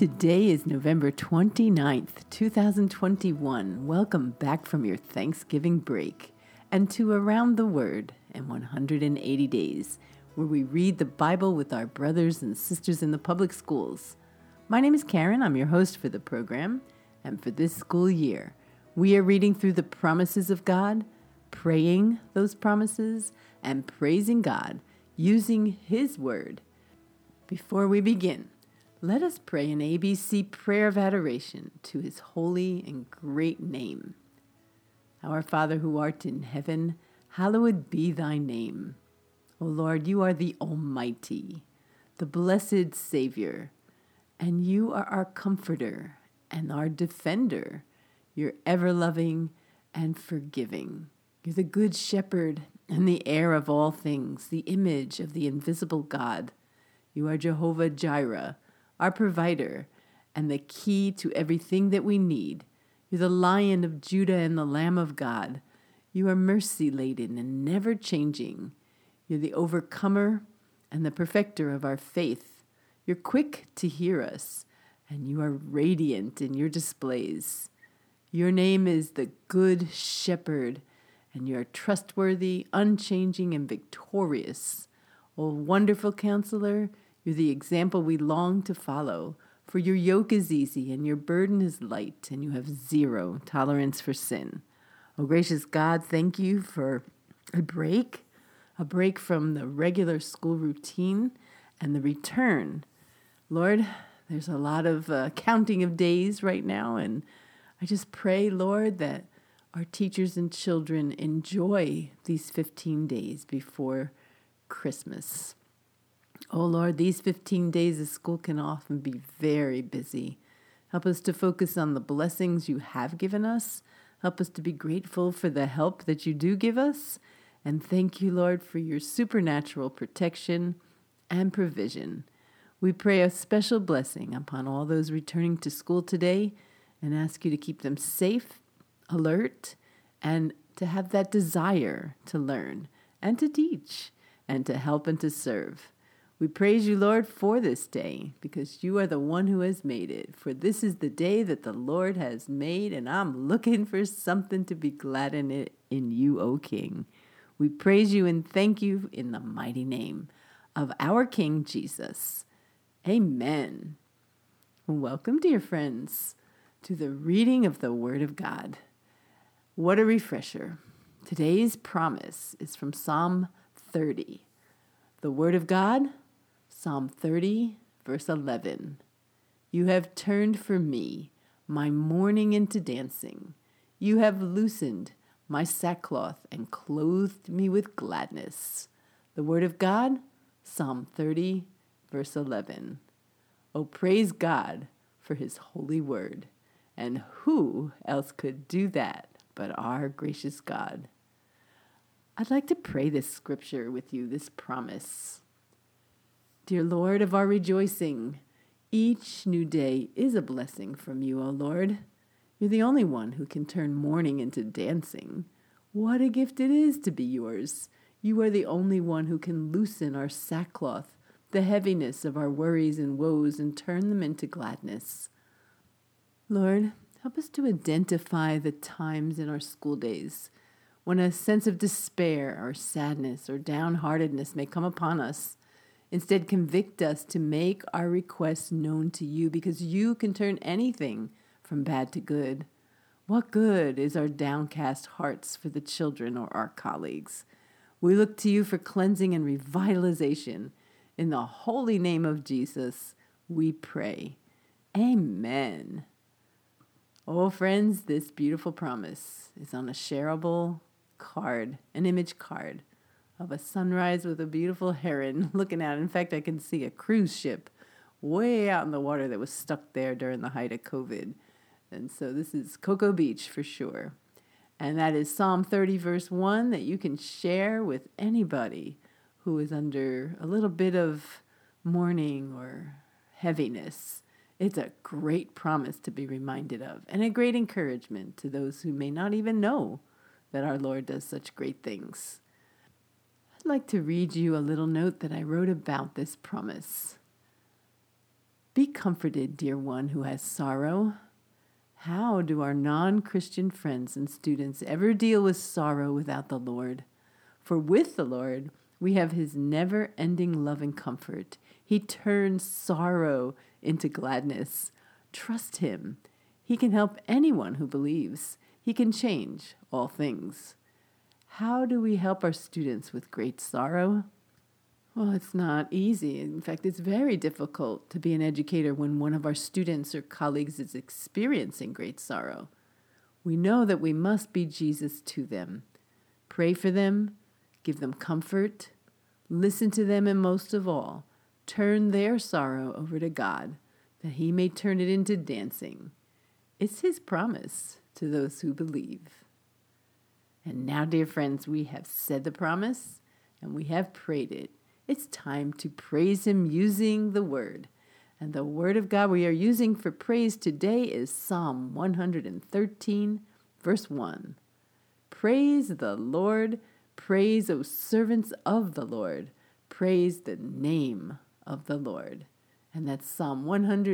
Today is November 29th, 2021. Welcome back from your Thanksgiving break and to Around the Word in 180 Days, where we read the Bible with our brothers and sisters in the public schools. My name is Karen. I'm your host for the program. And for this school year, we are reading through the promises of God, praying those promises, and praising God using His Word. Before we begin, let us pray an ABC prayer of adoration to His holy and great name. Our Father who art in heaven, hallowed be thy name. O Lord, you are the Almighty, the blessed Savior, and you are our comforter and our defender. You're ever-loving and forgiving. You're the good shepherd and the heir of all things, the image of the invisible God. You are Jehovah Jireh, our provider, and the key to everything that we need. You're the Lion of Judah and the Lamb of God. You are mercy-laden and never-changing. You're the overcomer and the perfecter of our faith. You're quick to hear us, and you are radiant in your displays. Your name is the Good Shepherd, and you are trustworthy, unchanging, and victorious. O wonderful Counselor, you're the example we long to follow, for your yoke is easy and your burden is light, and you have zero tolerance for sin. Oh, gracious God, thank you for a break from the regular school routine and the return. Lord, there's a lot of counting of days right now, and I just pray, Lord, that our teachers and children enjoy these 15 days before Christmas. Oh Lord, these 15 days of school can often be very busy. Help us to focus on the blessings you have given us. Help us to be grateful for the help that you do give us. And thank you, Lord, for your supernatural protection and provision. We pray a special blessing upon all those returning to school today and ask you to keep them safe, alert, and to have that desire to learn and to teach and to help and to serve. We praise you, Lord, for this day, because you are the one who has made it. For this is the day that the Lord has made, and I'm looking for something to be glad in it in you, O King. We praise you and thank you in the mighty name of our King Jesus. Amen. Welcome, dear friends, to the reading of the Word of God. What a refresher. Today's promise is from Psalm 30. The Word of God, Psalm 30, verse 11. You have turned for me my mourning into dancing. You have loosened my sackcloth and clothed me with gladness. The Word of God, Psalm 30, verse 11. Oh, praise God for His holy word. And who else could do that but our gracious God? I'd like to pray this scripture with you, this promise. Dear Lord of our rejoicing, each new day is a blessing from you, O Lord. You're the only one who can turn mourning into dancing. What a gift it is to be yours. You are the only one who can loosen our sackcloth, the heaviness of our worries and woes, and turn them into gladness. Lord, help us to identify the times in our school days when a sense of despair or sadness or downheartedness may come upon us. Instead, convict us to make our requests known to you, because you can turn anything from bad to good. What good is our downcast hearts for the children or our colleagues? We look to you for cleansing and revitalization. In the holy name of Jesus, we pray. Amen. Oh, friends, this beautiful promise is on a shareable card, an image card of a sunrise with a beautiful heron looking out. In fact, I can see a cruise ship way out in the water that was stuck there during the height of COVID. And so this is Cocoa Beach for sure. And that is Psalm 30, verse 1, that you can share with anybody who is under a little bit of mourning or heaviness. It's a great promise to be reminded of, and a great encouragement to those who may not even know that our Lord does such great things. I'd like to read you a little note that I wrote about this promise. Be comforted, dear one who has sorrow. How do our non-Christian friends and students ever deal with sorrow without the Lord? For with the Lord, we have his never-ending love and comfort. He turns sorrow into gladness. Trust him. He can help anyone who believes. He can change all things. How do we help our students with great sorrow? Well, it's not easy. In fact, it's very difficult to be an educator when one of our students or colleagues is experiencing great sorrow. We know that we must be Jesus to them. Pray for them, give them comfort, listen to them, and most of all, turn their sorrow over to God, that he may turn it into dancing. It's his promise to those who believe. And now, dear friends, we have said the promise and we have prayed it. It's time to praise him using the word. And the word of God we are using for praise today is Psalm 113, verse 1. Praise the Lord. Praise, O servants of the Lord. Praise the name of the Lord. And that's Psalm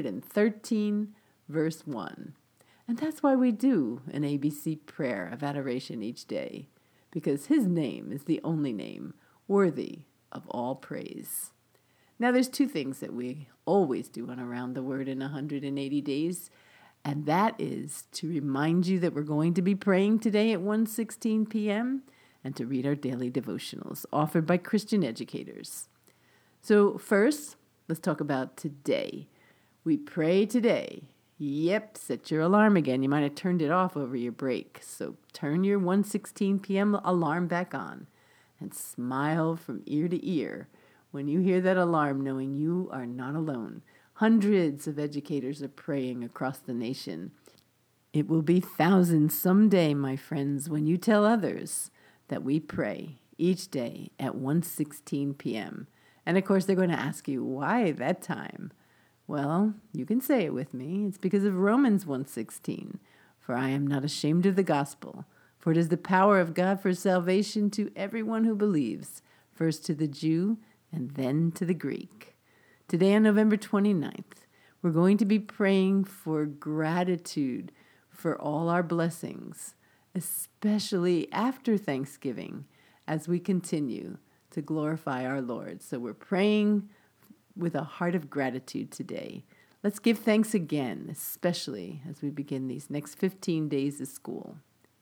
113, verse 1. And that's why we do an ABC prayer of adoration each day, because his name is the only name worthy of all praise. Now, there's two things that we always do on Around the Word in 180 days, and that is to remind you that we're going to be praying today at 1:16 p.m. and to read our daily devotionals offered by Christian educators. So first, let's talk about today. We pray today. Yep, set your alarm again. You might have turned it off over your break. So turn your 1:16 p.m. alarm back on and smile from ear to ear when you hear that alarm, knowing you are not alone. Hundreds of educators are praying across the nation. It will be thousands someday, my friends, when you tell others that we pray each day at 1:16 p.m. And of course, they're going to ask you, why that time? Well, you can say it with me. It's because of Romans 1:16. For I am not ashamed of the gospel, for it is the power of God for salvation to everyone who believes, first to the Jew and then to the Greek. Today on November 29th, we're going to be praying for gratitude for all our blessings, especially after Thanksgiving, as we continue to glorify our Lord. So we're praying with a heart of gratitude today. Let's give thanks again, especially as we begin these next 15 days of school.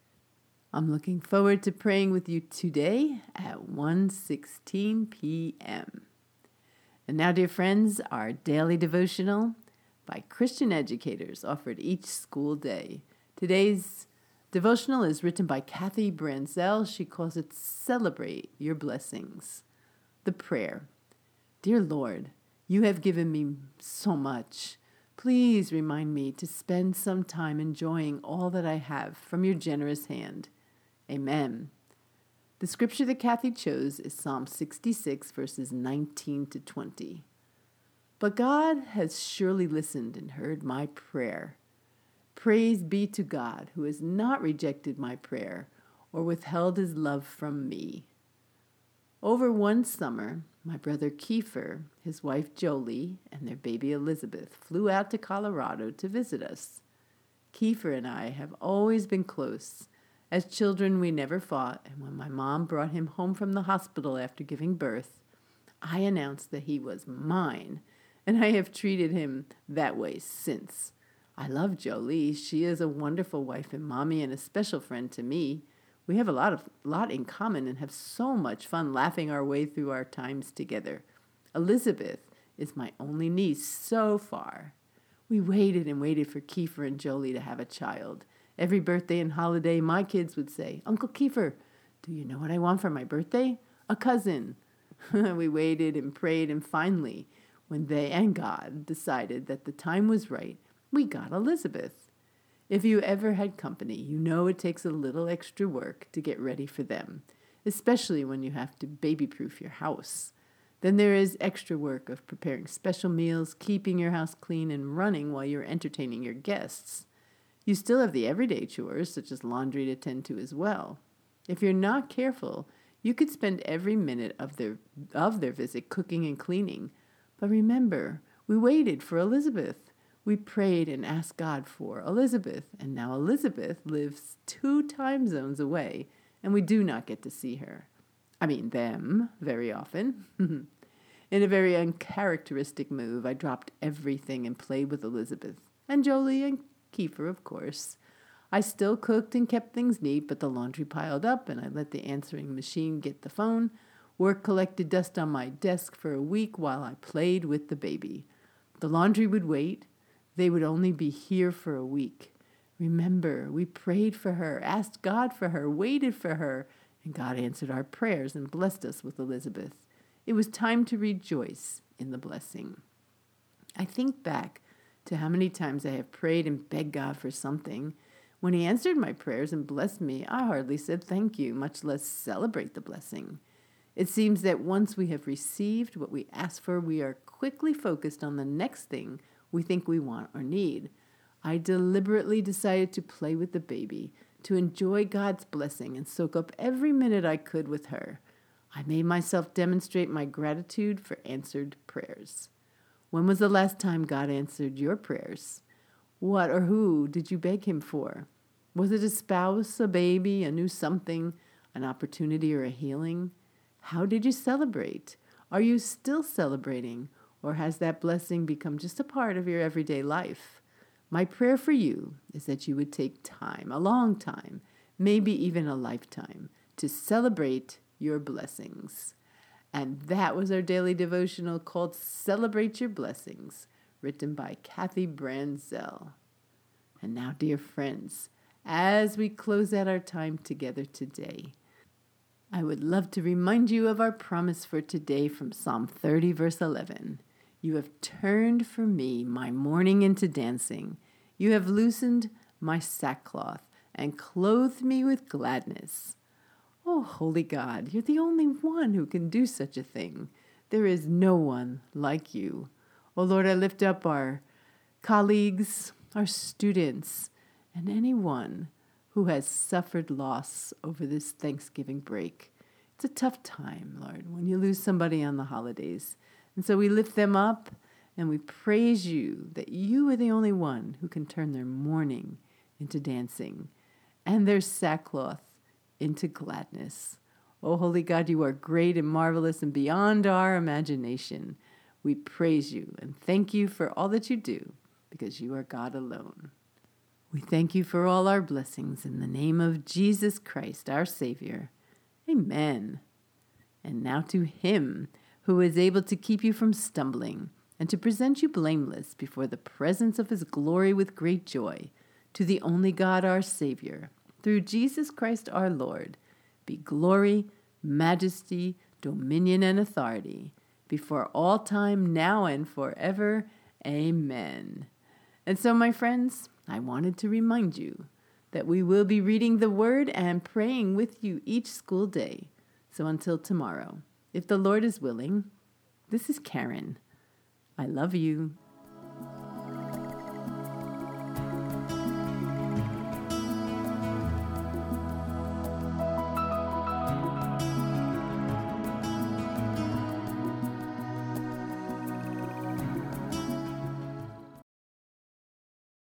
I'm looking forward to praying with you today at 1:16 p.m. And now, dear friends, our daily devotional by Christian educators offered each school day. Today's devotional is written by Kathy Branzell. She calls it Celebrate Your Blessings. The prayer. Dear Lord, you have given me so much. Please remind me to spend some time enjoying all that I have from your generous hand. Amen. The scripture that Kathy chose is Psalm 66, verses 19 to 20. But God has surely listened and heard my prayer. Praise be to God, who has not rejected my prayer or withheld his love from me. Over one summer, my brother Kiefer, his wife Jolie, and their baby Elizabeth flew out to Colorado to visit us. Kiefer and I have always been close. As children, we never fought, and when my mom brought him home from the hospital after giving birth, I announced that he was mine, and I have treated him that way since. I love Jolie. She is a wonderful wife and mommy and a special friend to me. We have a lot in common and have so much fun laughing our way through our times together. Elizabeth is my only niece so far. We waited and waited for Kiefer and Jolie to have a child. Every birthday and holiday, my kids would say, Uncle Kiefer, do you know what I want for my birthday? A cousin. We waited and prayed, and finally, when they and God decided that the time was right, we got Elizabeth. If you ever had company, you know it takes a little extra work to get ready for them, especially when you have to baby-proof your house. Then there is extra work of preparing special meals, keeping your house clean, and running while you're entertaining your guests. You still have the everyday chores, such as laundry to tend to as well. If you're not careful, you could spend every minute of their visit cooking and cleaning. But remember, We waited for Elizabeth. We prayed and asked God for Elizabeth, and now Elizabeth lives 2 time zones away, and we do not get to see her. I mean, them, very often. In a very uncharacteristic move, I dropped everything and played with Elizabeth, and Jolie and Kiefer, of course. I still cooked and kept things neat, but the laundry piled up, and I let the answering machine get the phone. Work collected dust on my desk for a week while I played with the baby. The laundry would wait. They would only be here for a week. Remember, we prayed for her, asked God for her, waited for her, and God answered our prayers and blessed us with Elizabeth. It was time to rejoice in the blessing. I think back to how many times I have prayed and begged God for something. When He answered my prayers and blessed me, I hardly said thank you, much less celebrate the blessing. It seems that once we have received what we asked for, we are quickly focused on the next thing we think we want or need. I deliberately decided to play with the baby, to enjoy God's blessing and soak up every minute I could with her. I made myself demonstrate my gratitude for answered prayers. When was the last time God answered your prayers? What or who did you beg Him for? Was it a spouse, a baby, a new something, an opportunity, or a healing? How did you celebrate? Are you still celebrating, or has that blessing become just a part of your everyday life? My prayer for you is that you would take time, a long time, maybe even a lifetime, to celebrate your blessings. And that was our daily devotional called Celebrate Your Blessings, written by Kathy Branzell. And now, dear friends, as we close out our time together today, I would love to remind you of our promise for today from Psalm 30, verse 11. You have turned for me my mourning into dancing. You have loosened my sackcloth and clothed me with gladness. Oh, holy God, you're the only one who can do such a thing. There is no one like you. Oh, Lord, I lift up our colleagues, our students, and anyone who has suffered loss over this Thanksgiving break. It's a tough time, Lord, when you lose somebody on the holidays. And so we lift them up and we praise you that you are the only one who can turn their mourning into dancing and their sackcloth into gladness. Oh, holy God, you are great and marvelous and beyond our imagination. We praise you and thank you for all that you do because you are God alone. We thank you for all our blessings in the name of Jesus Christ, our Savior. Amen. And now to Him who is able to keep you from stumbling and to present you blameless before the presence of His glory with great joy, to the only God, our Savior, through Jesus Christ our Lord, be glory, majesty, dominion, and authority, before all time, now and forever. Amen. And so, my friends, I wanted to remind you that we will be reading the Word and praying with you each school day. So until tomorrow, if the Lord is willing, this is Karen. I love you.